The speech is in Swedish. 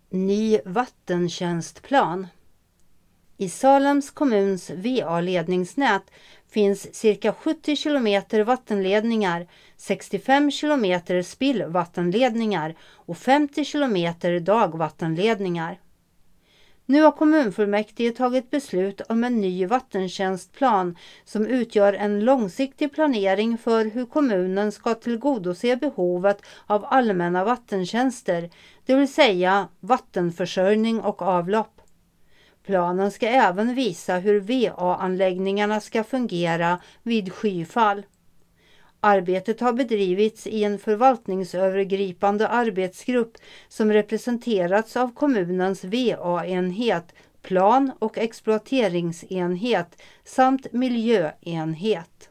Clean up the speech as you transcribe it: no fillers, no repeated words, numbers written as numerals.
Ny vattentjänstplan. I Salems kommuns VA-ledningsnät finns cirka 70 kilometer vattenledningar, 65 kilometer spillvattenledningar och 50 kilometer dagvattenledningar. Nu har kommunfullmäktige tagit beslut om en ny vattentjänstplan som utgör en långsiktig planering för hur kommunen ska tillgodose behovet av allmänna vattentjänster, det vill säga vattenförsörjning och avlopp. Planen ska även visa hur VA-anläggningarna ska fungera vid skyfall. Arbetet har bedrivits i en förvaltningsövergripande arbetsgrupp som representerats av kommunens VA-enhet, plan- och exploateringsenhet samt miljöenhet.